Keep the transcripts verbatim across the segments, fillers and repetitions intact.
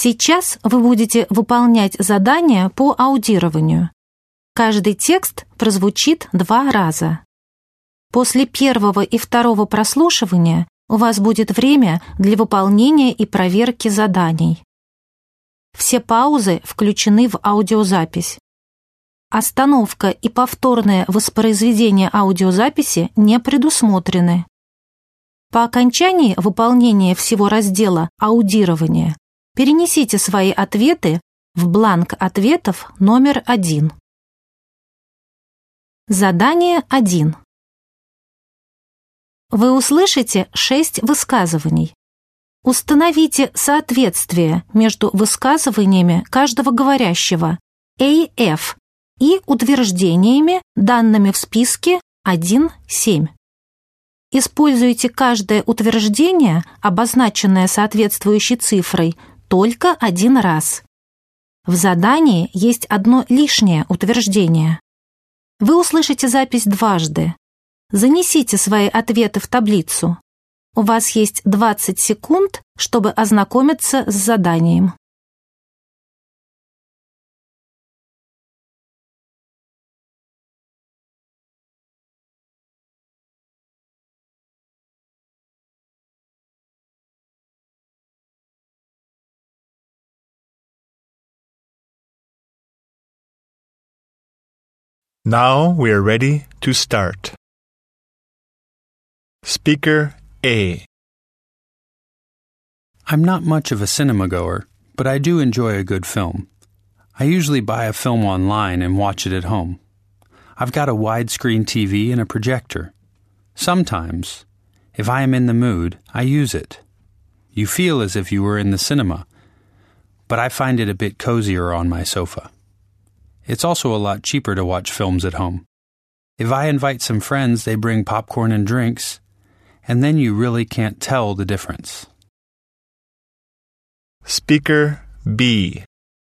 Сейчас вы будете выполнять задание по аудированию. Каждый текст прозвучит два раза. После первого и второго прослушивания у вас будет время для выполнения и проверки заданий. Все паузы включены в аудиозапись. Остановка и повторное воспроизведение аудиозаписи не предусмотрены. По окончании выполнения всего раздела «Аудирование» перенесите свои ответы в бланк ответов номер один. Задание один. Вы услышите шесть высказываний. Установите соответствие между высказываниями каждого говорящего эй эф и утверждениями, данными в списке один семь. Используйте каждое утверждение, обозначенное соответствующей цифрой, только один раз. В задании есть одно лишнее утверждение. Вы услышите запись дважды. Занесите свои ответы в таблицу. У вас есть двадцать секунд, чтобы ознакомиться с заданием. Now we are ready to start. Speaker A. I'm not much of a cinema goer, but I do enjoy a good film. I usually buy a film online and watch it at home. I've got a widescreen T V and a projector. Sometimes, if I am in the mood, I use it. You feel as if you were in the cinema, but I find it a bit cozier on my sofa. It's also a lot cheaper to watch films at home. If I invite some friends, they bring popcorn and drinks, and then you really can't tell the difference. Speaker B.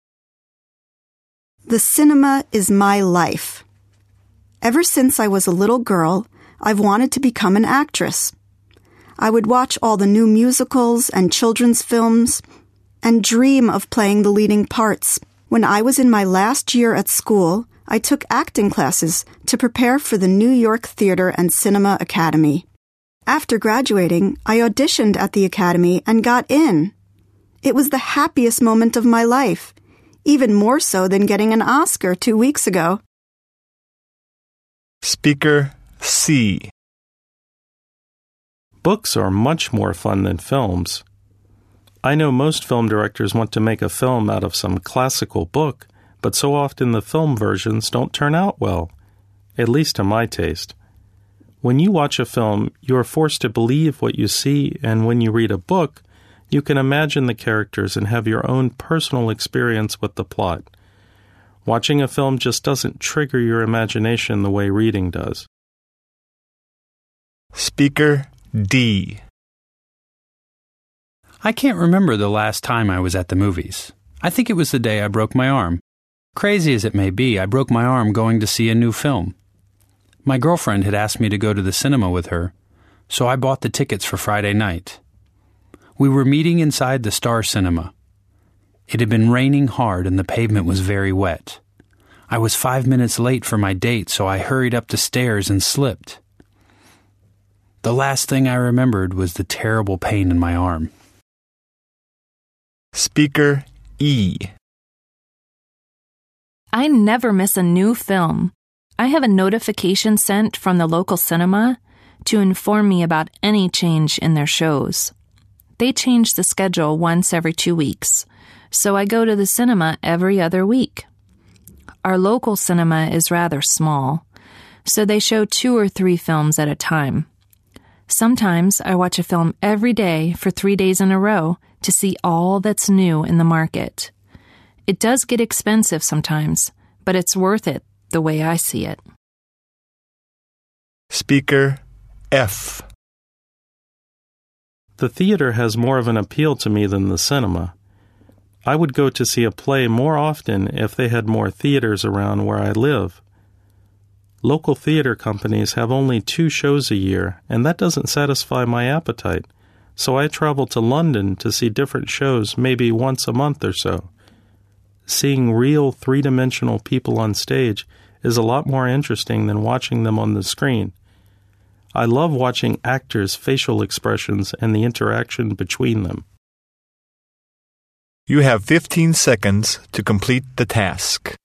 The cinema is my life. Ever since I was a little girl, I've wanted to become an actress. I would watch all the new musicals and children's films and dream of playing the leading parts. When I was in my last year at school, I took acting classes to prepare for the New York Theatre and Cinema Academy. After graduating, I auditioned at the Academy and got in. It was the happiest moment of my life, even more so than getting an Oscar two weeks ago. Speaker C. Books are much more fun than films. I know most film directors want to make a film out of some classical book, but so often the film versions don't turn out well, at least to my taste. When you watch a film, you are forced to believe what you see, and when you read a book, you can imagine the characters and have your own personal experience with the plot. Watching a film just doesn't trigger your imagination the way reading does. Speaker D. I can't remember the last time I was at the movies. I think it was the day I broke my arm. Crazy as it may be, I broke my arm going to see a new film. My girlfriend had asked me to go to the cinema with her, so I bought the tickets for Friday night. We were meeting inside the Star Cinema. It had been raining hard and the pavement was very wet. I was five minutes late for my date, so I hurried up the stairs and slipped. The last thing I remembered was the terrible pain in my arm. Speaker E. I never miss a new film. I have a notification sent from the local cinema to inform me about any change in their shows. They change the schedule once every two weeks, so I go to the cinema every other week. Our local cinema is rather small, so they show two or three films at a time. Sometimes I watch a film every day for three days in a row to see all that's new in the market. It does get expensive sometimes, but it's worth it the way I see it. Speaker F. The theater has more of an appeal to me than the cinema. I would go to see a play more often if they had more theaters around where I live. Local theater companies have only two shows a year, and that doesn't satisfy my appetite, so I travel to London to see different shows maybe once a month or so. Seeing real three-dimensional people on stage is a lot more interesting than watching them on the screen. I love watching actors' facial expressions and the interaction between them. You have fifteen seconds to complete the task.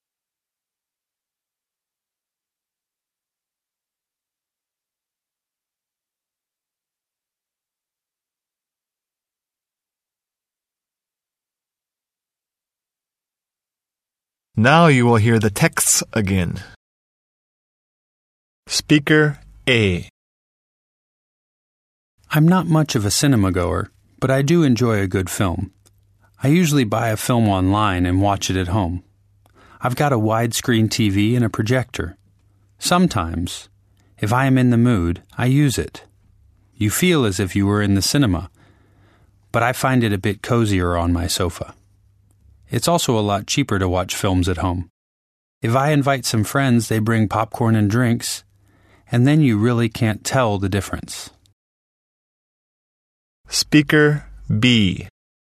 Now you will hear the texts again. Speaker A. I'm not much of a cinema goer, but I do enjoy a good film. I usually buy a film online and watch it at home. I've got a widescreen T V and a projector. Sometimes, if I am in the mood, I use it. You feel as if you were in the cinema, but I find it a bit cozier on my sofa. It's also a lot cheaper to watch films at home. If I invite some friends, they bring popcorn and drinks, and then you really can't tell the difference. Speaker B.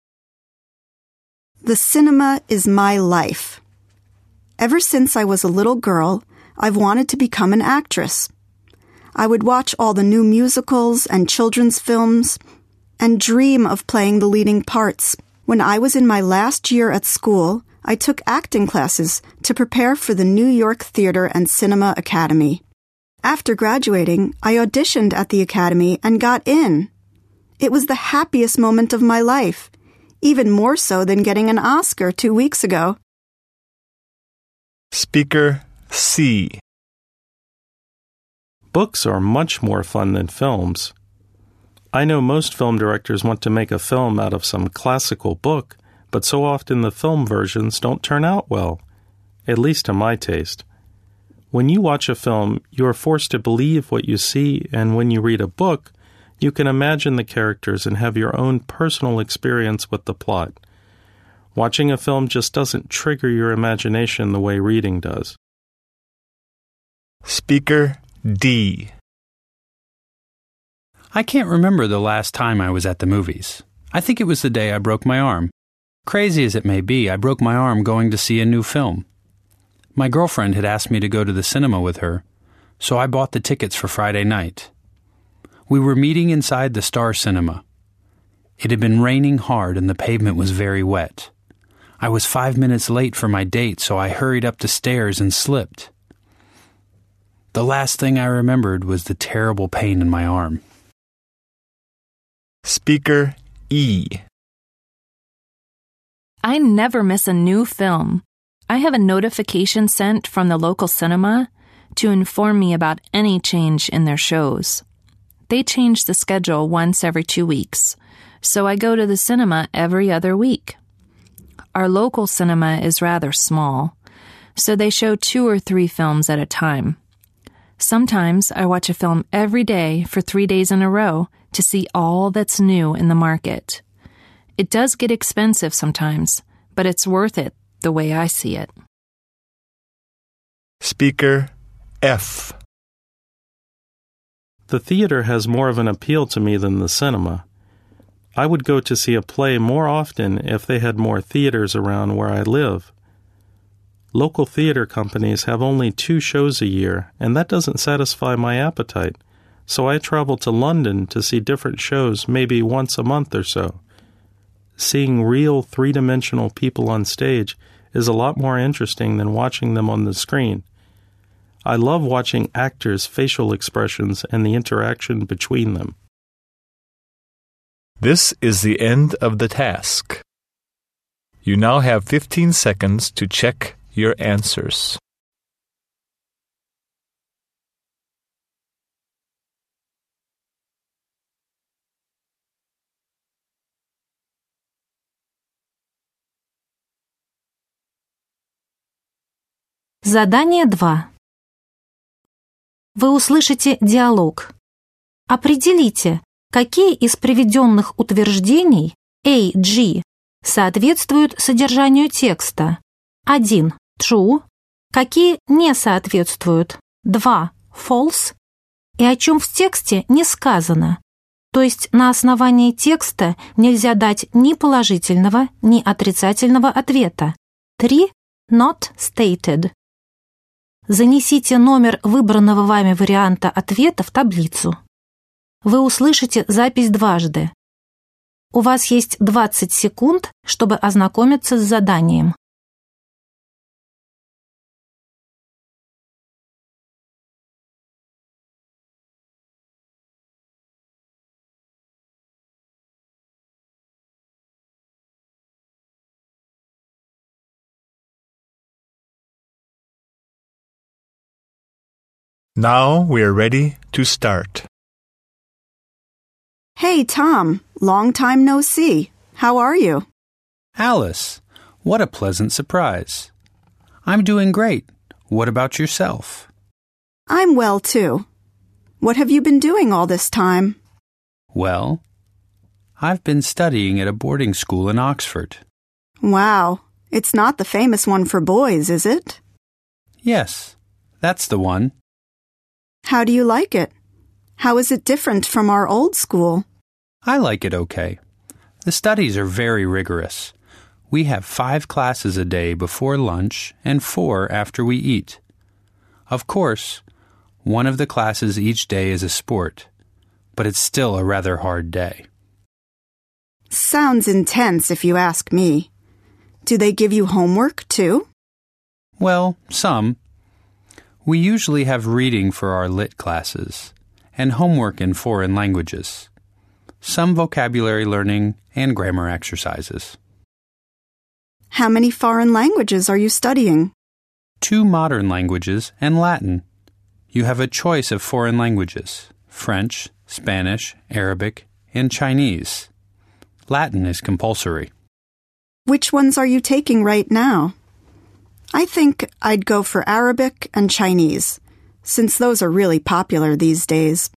The cinema is my life. Ever since I was a little girl, I've wanted to become an actress. I would watch all the new musicals and children's films and dream of playing the leading parts. When I was in my last year at school, I took acting classes to prepare for the New York Theater and Cinema Academy. After graduating, I auditioned at the Academy and got in. It was the happiest moment of my life, even more so than getting an Oscar two weeks ago. Speaker C. Books are much more fun than films. I know most film directors want to make a film out of some classical book, but so often the film versions don't turn out well, at least to my taste. When you watch a film, you are forced to believe what you see, and when you read a book, you can imagine the characters and have your own personal experience with the plot. Watching a film just doesn't trigger your imagination the way reading does. Speaker D. I can't remember the last time I was at the movies. I think it was the day I broke my arm. Crazy as it may be, I broke my arm going to see a new film. My girlfriend had asked me to go to the cinema with her, so I bought the tickets for Friday night. We were meeting inside the Star Cinema. It had been raining hard and the pavement was very wet. I was five minutes late for my date, so I hurried up the stairs and slipped. The last thing I remembered was the terrible pain in my arm. Speaker E. I never miss a new film. I have a notification sent from the local cinema to inform me about any change in their shows. They change the schedule once every two weeks, so I go to the cinema every other week. Our local cinema is rather small, so they show two or three films at a time. Sometimes I watch a film every day for three days in a row to see all that's new in the market. It does get expensive sometimes, but it's worth it the way I see it. Speaker F. The theater has more of an appeal to me than the cinema. I would go to see a play more often if they had more theaters around where I live. Local theater companies have only two shows a year, and that doesn't satisfy my appetite, so I travel to London to see different shows maybe once a month or so. Seeing real three-dimensional people on stage is a lot more interesting than watching them on the screen. I love watching actors' facial expressions and the interaction between them. This is the end of the task. You now have fifteen seconds to check your answers. Задание два. Вы услышите диалог. Определите, какие из приведенных утверждений A, G соответствуют содержанию текста. один. True. Какие не соответствуют. два. False. И о чем в тексте не сказано. То есть на основании текста нельзя дать ни положительного, ни отрицательного ответа. Три not stated. Занесите номер выбранного вами варианта ответа в таблицу. Вы услышите запись дважды. У вас есть двадцать секунд, чтобы ознакомиться с заданием. Now we are ready to start. Hey, Tom. Long time no see. How are you? Alice, what a pleasant surprise. I'm doing great. What about yourself? I'm well, too. What have you been doing all this time? Well, I've been studying at a boarding school in Oxford. Wow. It's not the famous one for boys, is it? Yes, that's the one. How do you like it? How is it different from our old school? I like it okay. The studies are very rigorous. We have five classes a day before lunch and four after we eat. Of course, one of the classes each day is a sport, but it's still a rather hard day. Sounds intense if you ask me. Do they give you homework too? Well, some. We usually have reading for our lit classes and homework in foreign languages, some vocabulary learning and grammar exercises. How many foreign languages are you studying? Two modern languages and Latin. You have a choice of foreign languages: French, Spanish, Arabic, and Chinese. Latin is compulsory. Which ones are you taking right now? I think I'd go for Arabic and Chinese, since those are really popular these days.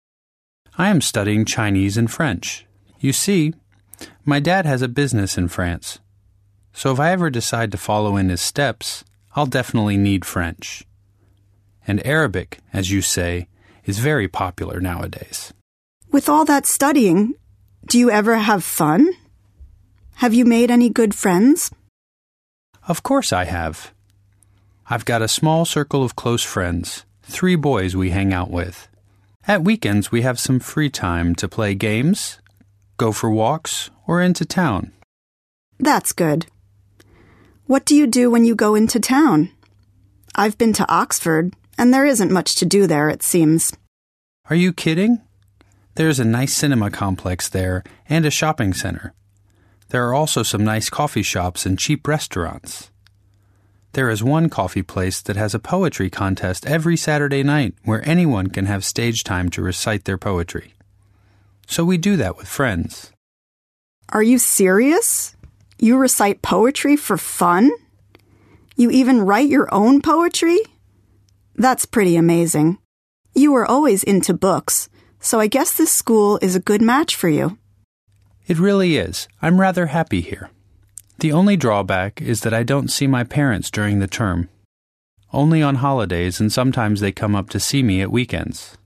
I am studying Chinese and French. You see, my dad has a business in France, so if I ever decide to follow in his steps, I'll definitely need French. And Arabic, as you say, is very popular nowadays. With all that studying, do you ever have fun? Have you made any good friends? Of course I have. I've got a small circle of close friends, three boys we hang out with. At weekends we have some free time to play games, go for walks, or into town. That's good. What do you do when you go into town? I've been to Oxford, and there isn't much to do there, it seems. Are you kidding? There's a nice cinema complex there and a shopping center. There are also some nice coffee shops and cheap restaurants. There is one coffee place that has a poetry contest every Saturday night where anyone can have stage time to recite their poetry. So we do that with friends. Are you serious? You recite poetry for fun? You even write your own poetry? That's pretty amazing. You were always into books, so I guess this school is a good match for you. It really is. I'm rather happy here. The only drawback is that I don't see my parents during the term. Only on holidays, and sometimes they come up to see me at weekends.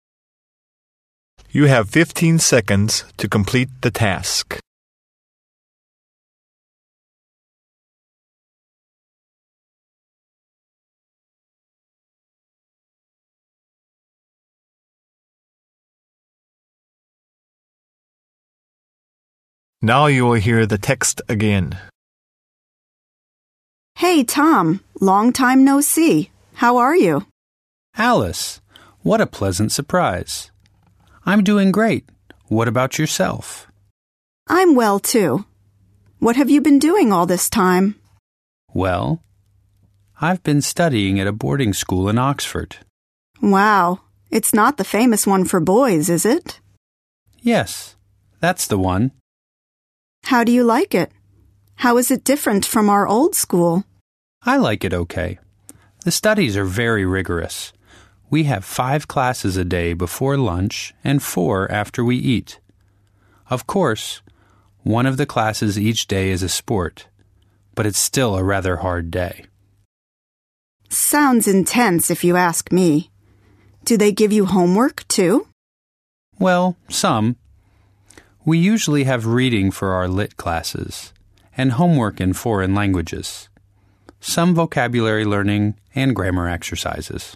You have fifteen seconds to complete the task. Now you will hear the text again. Hey, Tom. Long time no see. How are you? Alice, what a pleasant surprise. I'm doing great. What about yourself? I'm well, too. What have you been doing all this time? Well, I've been studying at a boarding school in Oxford. Wow. It's not the famous one for boys, is it? Yes, that's the one. How do you like it? How is it different from our old school? I like it okay. The studies are very rigorous. We have five classes a day before lunch and four after we eat. Of course, one of the classes each day is a sport, but it's still a rather hard day. Sounds intense if you ask me. Do they give you homework too? Well, some. We usually have reading for our lit classes and homework in foreign languages, some vocabulary learning and grammar exercises.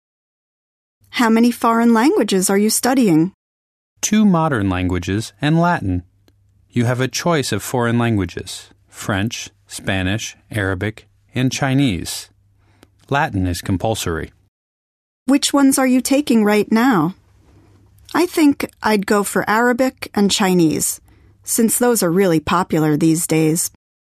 How many foreign languages are you studying? Two modern languages and Latin. You have a choice of foreign languages: French, Spanish, Arabic, and Chinese. Latin is compulsory. Which ones are you taking right now? I think I'd go for Arabic and Chinese, since those are really popular these days.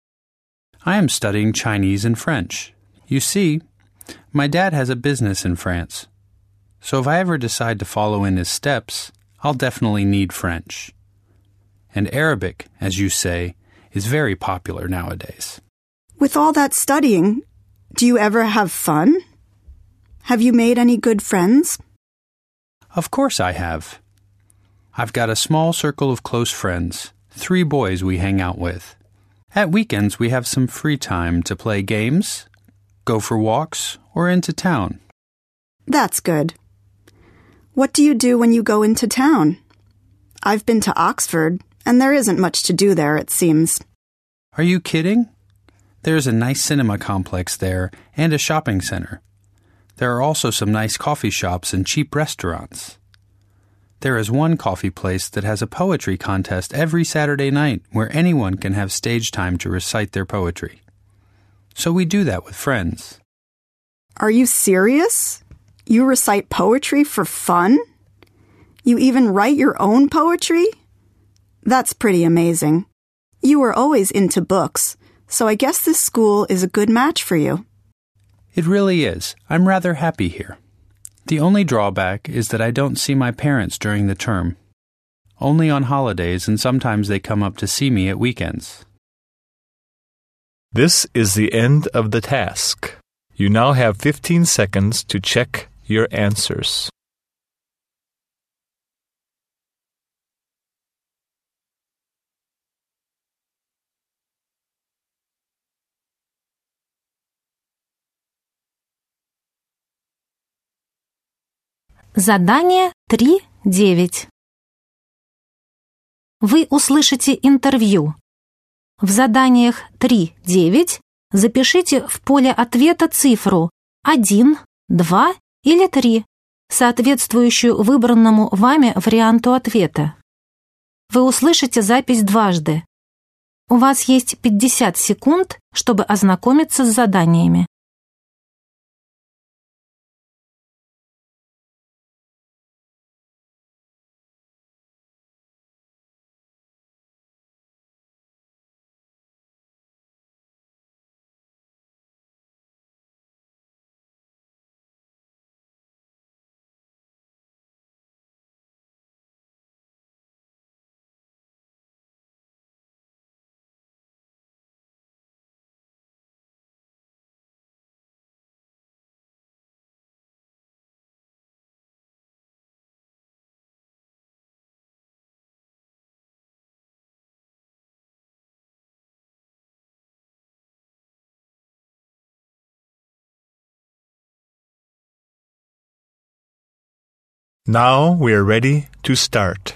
I am studying Chinese and French. You see, my dad has a business in France. So if I ever decide to follow in his steps, I'll definitely need French. And Arabic, as you say, is very popular nowadays. With all that studying, do you ever have fun? Have you made any good friends? Of course I have. I've got a small circle of close friends, three boys we hang out with. At weekends we have some free time to play games, go for walks, or into town. That's good. What do you do when you go into town? I've been to Oxford, and there isn't much to do there, it seems. Are you kidding? There's a nice cinema complex there and a shopping center. There are also some nice coffee shops and cheap restaurants. There is one coffee place that has a poetry contest every Saturday night where anyone can have stage time to recite their poetry. So we do that with friends. Are you serious? You recite poetry for fun? You even write your own poetry? That's pretty amazing. You were always into books, so I guess this school is a good match for you. It really is. I'm rather happy here. The only drawback is that I don't see my parents during the term. Only on holidays, and sometimes they come up to see me at weekends. This is the end of the task. You now have fifteen seconds to check your answers. Задание три девять. Вы услышите интервью. В заданиях три девять запишите в поле ответа цифру один, два или три, соответствующую выбранному вами варианту ответа. Вы услышите запись дважды. У вас есть пятьдесят секунд, чтобы ознакомиться с заданиями. Now we are ready to start.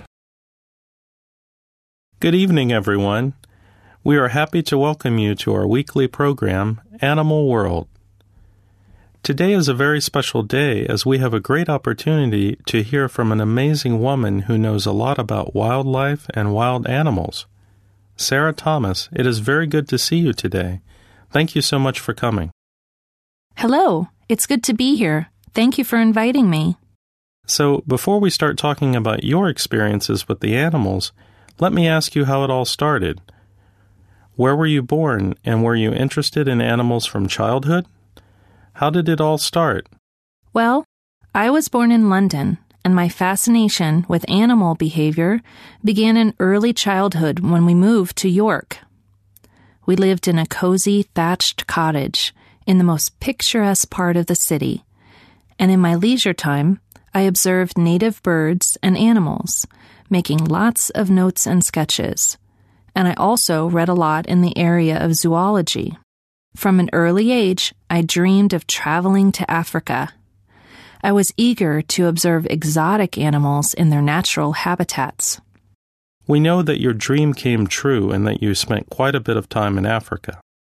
Good evening, everyone. We are happy to welcome you to our weekly program, Animal World. Today is a very special day as we have a great opportunity to hear from an amazing woman who knows a lot about wildlife and wild animals. Sarah Thomas, it is very good to see you today. Thank you so much for coming. Hello, it's good to be here. Thank you for inviting me. So, before we start talking about your experiences with the animals, let me ask you how it all started. Where were you born, and were you interested in animals from childhood? How did it all start? Well, I was born in London, and my fascination with animal behavior began in early childhood when we moved to York. We lived in a cozy thatched cottage in the most picturesque part of the city, and in my leisure time, I observed native birds and animals, making lots of notes and sketches. And I also read a lot in the area of zoology. From an early age, I dreamed of traveling to Africa. I was eager to observe exotic animals in their natural habitats. We know that your dream came true and that you spent quite a bit of time in Africa.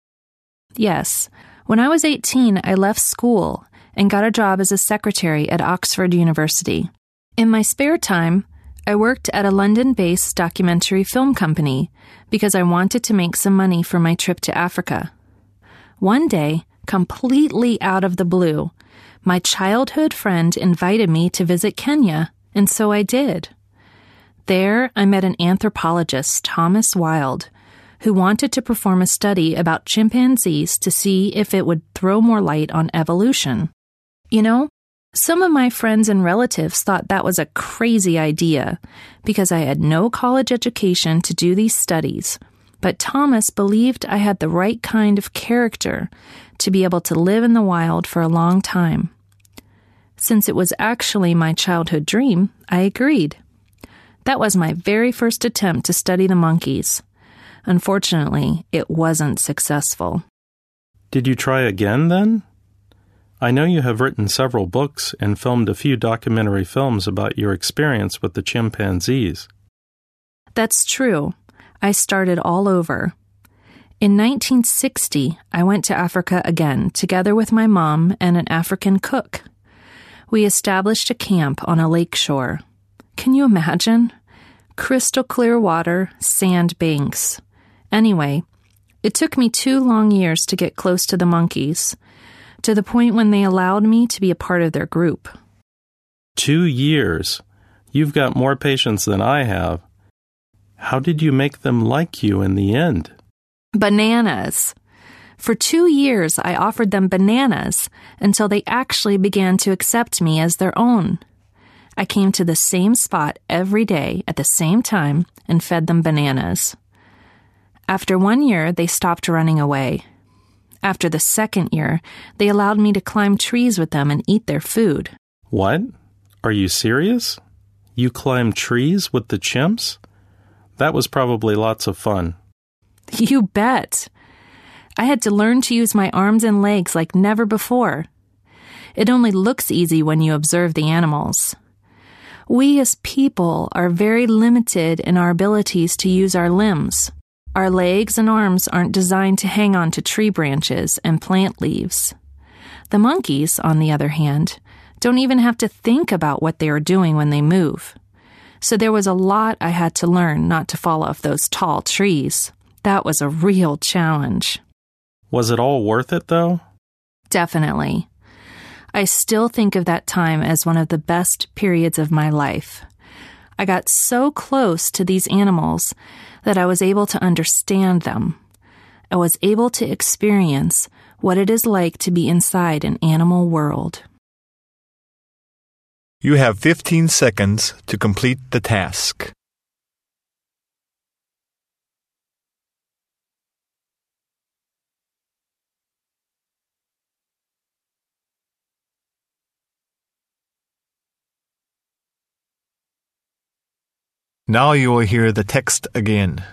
Yes. When I was eighteen, I left school and got a job as a secretary at Oxford University. In my spare time, I worked at a London-based documentary film company because I wanted to make some money for my trip to Africa. One day, completely out of the blue, my childhood friend invited me to visit Kenya, and so I did. There, I met an anthropologist, Thomas Wild, who wanted to perform a study about chimpanzees to see if it would throw more light on evolution. You know, some of my friends and relatives thought that was a crazy idea because I had no college education to do these studies, but Thomas believed I had the right kind of character to be able to live in the wild for a long time. Since it was actually my childhood dream, I agreed. That was my very first attempt to study the monkeys. Unfortunately, it wasn't successful. Did you try again then? I know you have written several books and filmed a few documentary films about your experience with the chimpanzees. That's true. I started all over. In nineteen sixty, I went to Africa again, together with my mom and an African cook. We established a camp on a lake shore. Can you imagine? Crystal clear water, sand banks. Anyway, it took me two long years to get close to the monkeys, to the point when they allowed me to be a part of their group. Two years? You've got more patience than I have. How did you make them like you in the end? Bananas. For two years, I offered them bananas until they actually began to accept me as their own. I came to the same spot every day at the same time and fed them bananas. After one year, they stopped running away. After the second year, they allowed me to climb trees with them and eat their food. What? Are you serious? You climbed trees with the chimps? That was probably lots of fun. You bet. I had to learn to use my arms and legs like never before. It only looks easy when you observe the animals. We as people are very limited in our abilities to use our limbs. Our legs and arms aren't designed to hang on to tree branches and plant leaves. The monkeys, on the other hand, don't even have to think about what they are doing when they move. So there was a lot I had to learn not to fall off those tall trees. That was a real challenge. Was it all worth it, though? Definitely. I still think of that time as one of the best periods of my life. I got so close to these animals that I was able to understand them. I was able to experience what it is like to be inside an animal world. You have fifteen seconds to complete the task. Now you will hear the text again.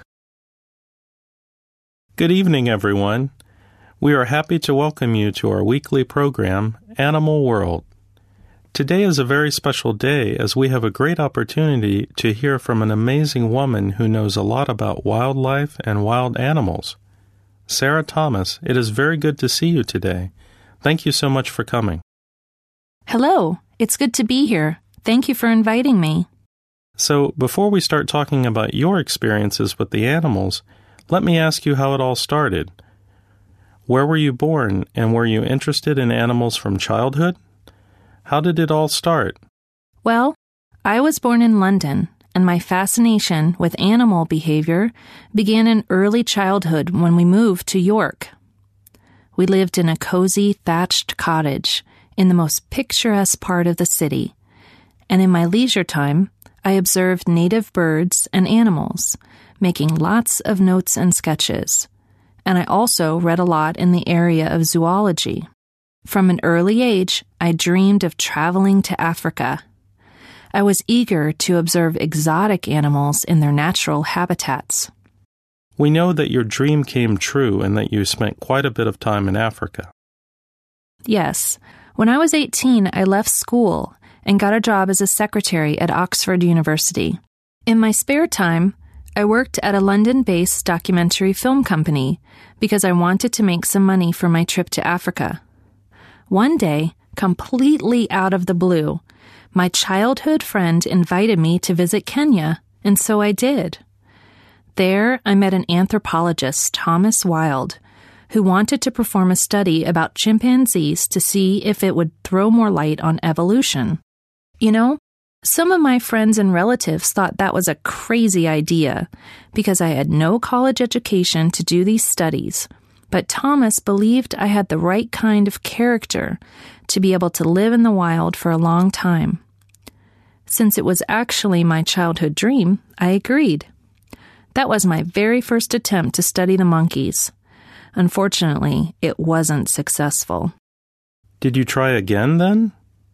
Good evening, everyone. We are happy to welcome you to our weekly program, Animal World. Today is a very special day as we have a great opportunity to hear from an amazing woman who knows a lot about wildlife and wild animals. Sarah Thomas, it is very good to see you today. Thank you so much for coming. Hello, it's good to be here. Thank you for inviting me. So, before we start talking about your experiences with the animals, let me ask you how it all started. Where were you born, and were you interested in animals from childhood? How did it all start? Well, I was born in London, and my fascination with animal behavior began in early childhood when we moved to York. We lived in a cozy thatched cottage in the most picturesque part of the city, and in my leisure time, I observed native birds and animals, making lots of notes and sketches. And I also read a lot in the area of zoology. From an early age, I dreamed of traveling to Africa. I was eager to observe exotic animals in their natural habitats. We know that your dream came true and that you spent quite a bit of time in Africa. Yes. When I was eighteen, I left school and got a job as a secretary at Oxford University. In my spare time, I worked at a London-based documentary film company because I wanted to make some money for my trip to Africa. One day, completely out of the blue, my childhood friend invited me to visit Kenya, and so I did. There, I met an anthropologist, Thomas Wilde, who wanted to perform a study about chimpanzees to see if it would throw more light on evolution. You know, some of my friends and relatives thought that was a crazy idea because I had no college education to do these studies, but Thomas believed I had the right kind of character to be able to live in the wild for a long time. Since it was actually my childhood dream, I agreed. That was my very first attempt to study the monkeys. Unfortunately, it wasn't successful. Did you try again then?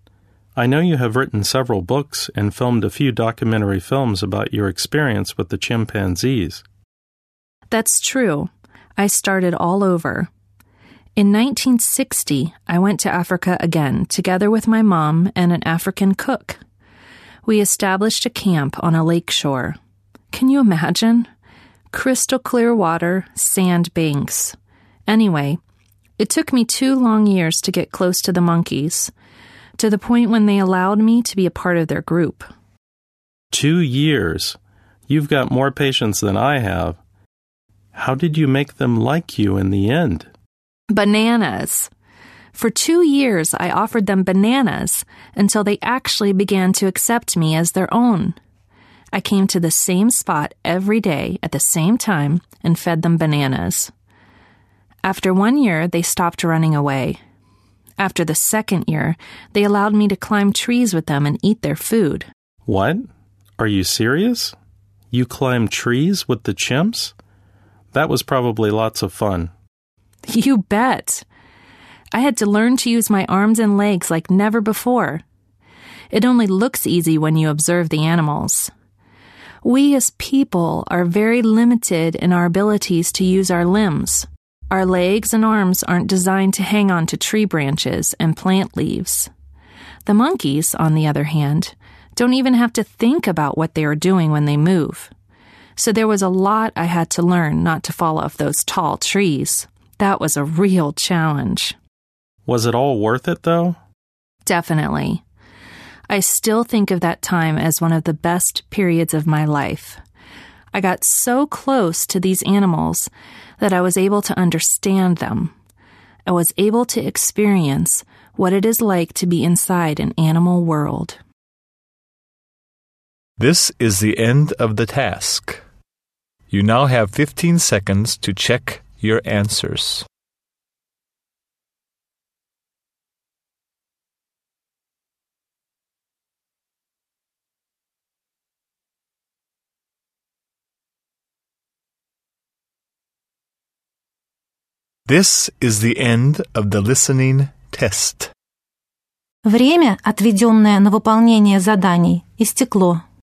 I know you have written several books and filmed a few documentary films about your experience with the chimpanzees. That's true. I started all over. In nineteen sixty, I went to Africa again, together with my mom and an African cook. We established a camp on a lake shore. Can you imagine? Crystal clear water, sand banks. Anyway, it took me two long years to get close to the monkeys, to the point when they allowed me to be a part of their group. Two years? You've got more patience than I have. How did you make them like you in the end? Bananas. For two years, I offered them bananas until they actually began to accept me as their own. I came to the same spot every day at the same time and fed them bananas. After one year, they stopped running away. After the second year, they allowed me to climb trees with them and eat their food. What? Are you serious? You climbed trees with the chimps? That was probably lots of fun. You bet. I had to learn to use my arms and legs like never before. It only looks easy when you observe the animals. We as people are very limited in our abilities to use our limbs. Our legs and arms aren't designed to hang on to tree branches and plant leaves. The monkeys, on the other hand, don't even have to think about what they are doing when they move. So there was a lot I had to learn not to fall off those tall trees. That was a real challenge. Was it all worth it, though? Definitely. I still think of that time as one of the best periods of my life. I got so close to these animals that I was able to understand them. I was able to experience what it is like to be inside an animal world. This is the end of the task. You now have fifteen seconds to check your answers. This is the end of the listening test. Время, отведенное на выполнение заданий, истекло.